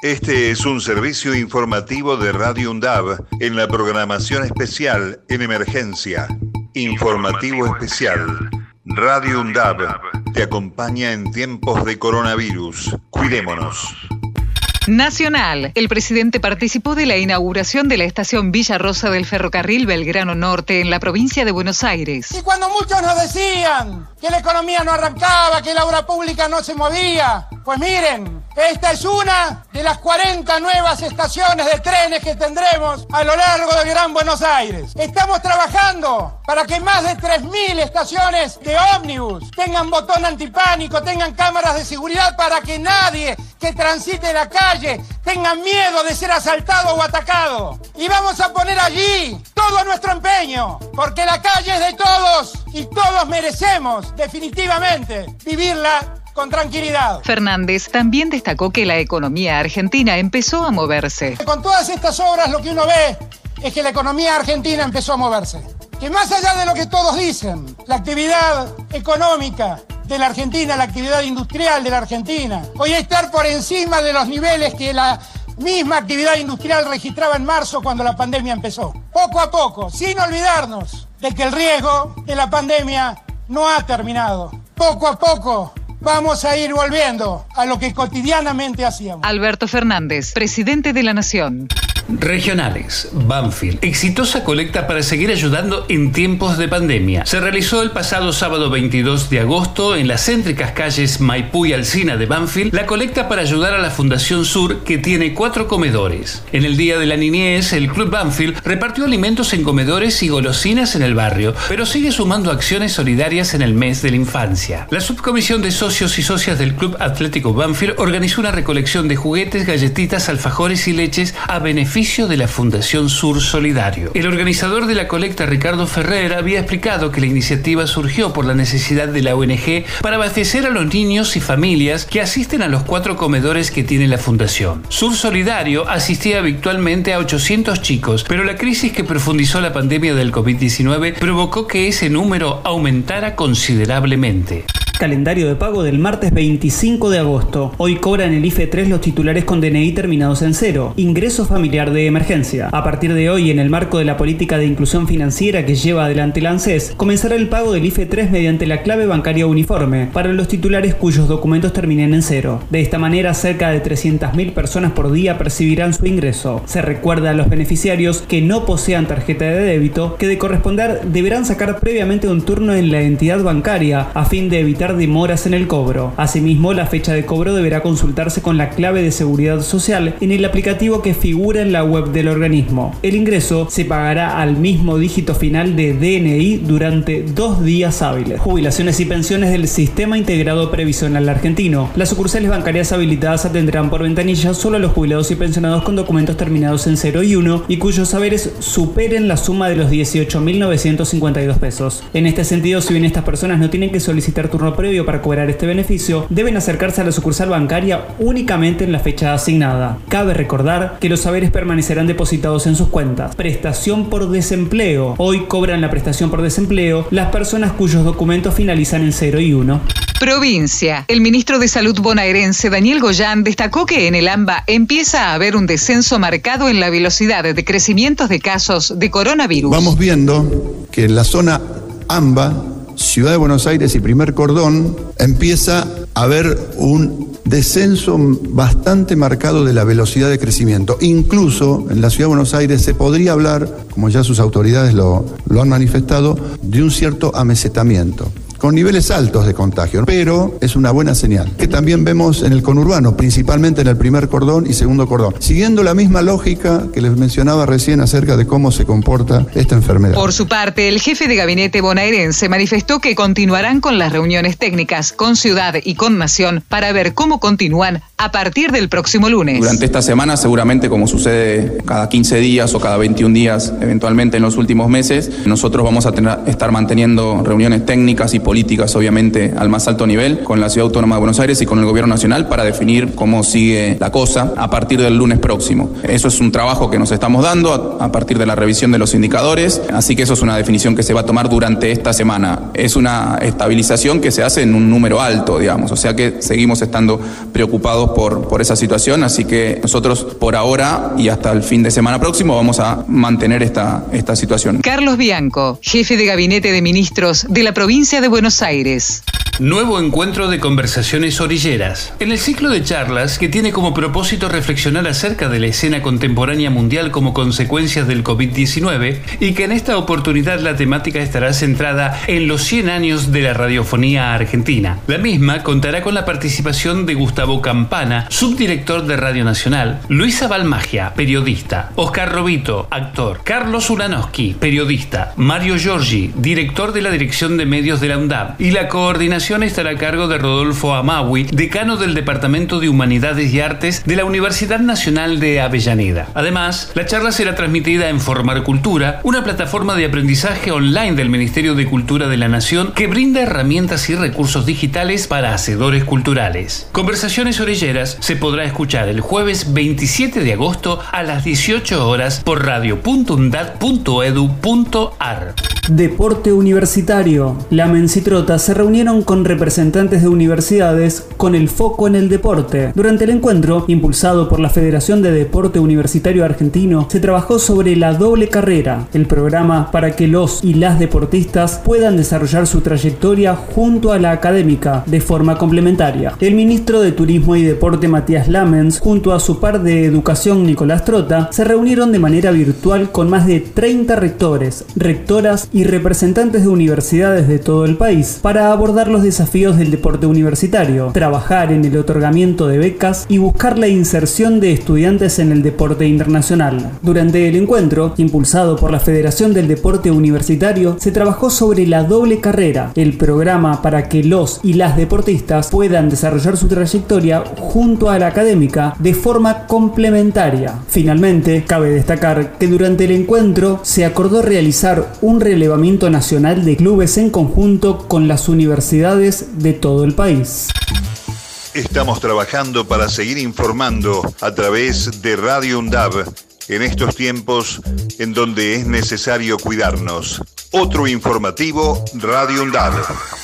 Este es un servicio informativo de Radio UNDAV en la programación especial en emergencia. Informativo especial. Radio UNDAV te acompaña en tiempos de coronavirus. Cuidémonos. Nacional. El presidente participó de la inauguración de la estación Villa Rosa del ferrocarril Belgrano Norte en la provincia de Buenos Aires. Y cuando muchos nos decían que la economía no arrancaba, que la obra pública no se movía, pues miren, esta es una de las 40 nuevas estaciones de trenes que tendremos a lo largo del Gran Buenos Aires. Estamos trabajando para que más de 3.000 estaciones de ómnibus tengan botón antipánico, tengan cámaras de seguridad para que nadie que transite la calle tenga miedo de ser asaltado o atacado. Y vamos a poner allí todo nuestro empeño, porque la calle es de todos y todos merecemos definitivamente vivirla con tranquilidad. Fernández también destacó que la economía argentina empezó a moverse. Con todas estas obras lo que uno ve es que la economía argentina empezó a moverse. Que más allá de lo que todos dicen, la actividad económica de la Argentina, la actividad industrial de la Argentina, hoy estar por encima de los niveles que la misma actividad industrial registraba en marzo cuando la pandemia empezó. Poco a poco, sin olvidarnos de que el riesgo de la pandemia no ha terminado. Poco a poco vamos a ir volviendo a lo que cotidianamente hacíamos. Alberto Fernández, presidente de la Nación. Regionales. Banfield. Exitosa colecta para seguir ayudando en tiempos de pandemia. Se realizó el pasado sábado 22 de agosto en las céntricas calles Maipú y Alsina de Banfield la colecta para ayudar a la Fundación Sur, que tiene 4 comedores. En el Día de la Niñez, el Club Banfield repartió alimentos en comedores y golosinas en el barrio, pero sigue sumando acciones solidarias en el mes de la infancia. La subcomisión de socios y socias del Club Atlético Banfield organizó una recolección de juguetes, galletitas, alfajores y leches a beneficio de la Fundación Sur Solidario. El organizador de la colecta, Ricardo Ferrer, había explicado que la iniciativa surgió por la necesidad de la ONG para abastecer a los niños y familias que asisten a los 4 comedores que tiene la Fundación. Sur Solidario asistía habitualmente a 800 chicos, pero la crisis que profundizó la pandemia del COVID-19 provocó que ese número aumentara considerablemente. Calendario de pago del martes 25 de agosto. Hoy cobran el IFE 3 los titulares con DNI terminados en 0. Ingreso familiar de emergencia. A partir de hoy, en el marco de la política de inclusión financiera que lleva adelante la ANSES, comenzará el pago del IFE 3 mediante la clave bancaria uniforme para los titulares cuyos documentos terminen en 0. De esta manera, cerca de 300.000 personas por día percibirán su ingreso. Se recuerda a los beneficiarios que no posean tarjeta de débito que de corresponder deberán sacar previamente un turno en la entidad bancaria a fin de evitar demoras en el cobro. Asimismo, la fecha de cobro deberá consultarse con la clave de seguridad social en el aplicativo que figura en la web del organismo. El ingreso se pagará al mismo dígito final de DNI durante 2 días hábiles. Jubilaciones y pensiones del Sistema Integrado Previsional Argentino. Las sucursales bancarias habilitadas atenderán por ventanilla solo a los jubilados y pensionados con documentos terminados en 0 y 1 y cuyos saberes superen la suma de los 18.952 pesos. En este sentido, si bien estas personas no tienen que solicitar turno previo para cobrar este beneficio, deben acercarse a la sucursal bancaria únicamente en la fecha asignada. Cabe recordar que los saberes permanecerán depositados en sus cuentas. Prestación por desempleo. Hoy cobran la prestación por desempleo las personas cuyos documentos finalizan en 0 y 1. Provincia. El ministro de Salud bonaerense, Daniel Goyán, destacó que en el AMBA empieza a haber un descenso marcado en la velocidad de crecimientos de casos de coronavirus. Vamos viendo que en la zona AMBA, Ciudad de Buenos Aires y Primer Cordón, empieza a haber un descenso bastante marcado de la velocidad de crecimiento. Incluso en la Ciudad de Buenos Aires se podría hablar, como ya sus autoridades lo han manifestado, de un cierto amesetamiento, con niveles altos de contagio, pero es una buena señal, que también vemos en el conurbano, principalmente en el Primer Cordón y Segundo Cordón, siguiendo la misma lógica que les mencionaba recién acerca de cómo se comporta esta enfermedad. Por su parte, el jefe de gabinete bonaerense manifestó que continuarán con las reuniones técnicas con Ciudad y con Nación para ver cómo continúan a partir del próximo lunes. Durante esta semana, seguramente como sucede cada 15 días o cada 21 días, eventualmente en los últimos meses, nosotros vamos a estar manteniendo reuniones técnicas y políticas políticas, obviamente, al más alto nivel, con la Ciudad Autónoma de Buenos Aires y con el Gobierno Nacional para definir cómo sigue la cosa a partir del lunes próximo. Eso es un trabajo que nos estamos dando a partir de la revisión de los indicadores, así que eso es una definición que se va a tomar durante esta semana. Es una estabilización que se hace en un número alto, digamos, o sea que seguimos estando preocupados por esa situación, así que nosotros por ahora y hasta el fin de semana próximo vamos a mantener esta situación. Carlos Bianco, jefe de gabinete de ministros de la provincia de Buenos Aires. Nuevo encuentro de conversaciones orilleras. En el ciclo de charlas, que tiene como propósito reflexionar acerca de la escena contemporánea mundial como consecuencias del COVID-19, y que en esta oportunidad la temática estará centrada en los 100 años de la radiofonía argentina. La misma contará con la participación de Gustavo Campana, subdirector de Radio Nacional, Luisa Balmagia, periodista, Oscar Robito, actor, Carlos Ulanowski, periodista, Mario Giorgi, director de la Dirección de Medios de la UNDAB, y la coordinación estará a cargo de Rodolfo Amawi, decano del Departamento de Humanidades y Artes de la Universidad Nacional de Avellaneda. Además, la charla será transmitida en Formar Cultura, una plataforma de aprendizaje online del Ministerio de Cultura de la Nación que brinda herramientas y recursos digitales para hacedores culturales. Conversaciones Orilleras se podrá escuchar el jueves 27 de agosto a las 18 horas por radio.undad.edu.ar. Deporte universitario. La Mencitrota se reunieron con representantes de universidades con el foco en el deporte. Durante el encuentro, impulsado por la Federación de Deporte Universitario Argentino, se trabajó sobre la doble carrera, el programa para que los y las deportistas puedan desarrollar su trayectoria junto a la académica de forma complementaria. El ministro de Turismo y Deporte Matías Lamens, junto a su par de Educación Nicolás Trota, se reunieron de manera virtual con más de 30 rectores, rectoras y representantes de universidades de todo el país para abordar los desafíos del deporte universitario, trabajar en el otorgamiento de becas y buscar la inserción de estudiantes en el deporte internacional. Durante el encuentro, impulsado por la Federación del Deporte Universitario, se trabajó sobre la doble carrera, el programa para que los y las deportistas puedan desarrollar su trayectoria junto a la académica de forma complementaria. Finalmente, cabe destacar que durante el encuentro se acordó realizar un relevamiento nacional de clubes en conjunto con las universidades de todo el país. Estamos trabajando para seguir informando a través de Radio UNDAB en estos tiempos en donde es necesario cuidarnos. Otro informativo, Radio UNDAB.